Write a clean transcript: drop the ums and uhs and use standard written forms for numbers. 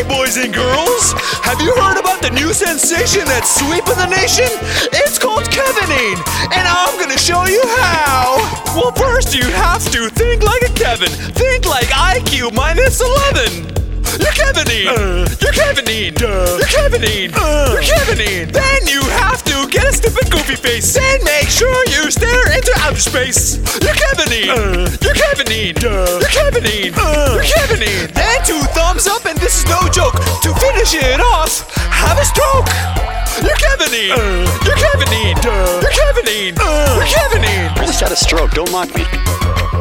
Hey boys and girls, have you heard about the new sensation that's sweeping the nation? It's called Kevining, and I'm gonna show you how. Well, first you have to think like a Kevin. Think like IQ minus 11. You're Kevining! You're Kevining! You're Kevining! You're Kevining! Then you have to get a stupid goofy face and make sure you stare into outer space. You're Kevining! You're Kevining! You're Kevining! You're Kevining! Then 2 thumbs up, and this is no joke. To finish it off, have a stroke. You're Kevining! You're Kevining! You're Kevining! You're Kevining! I just had a stroke, don't mock me.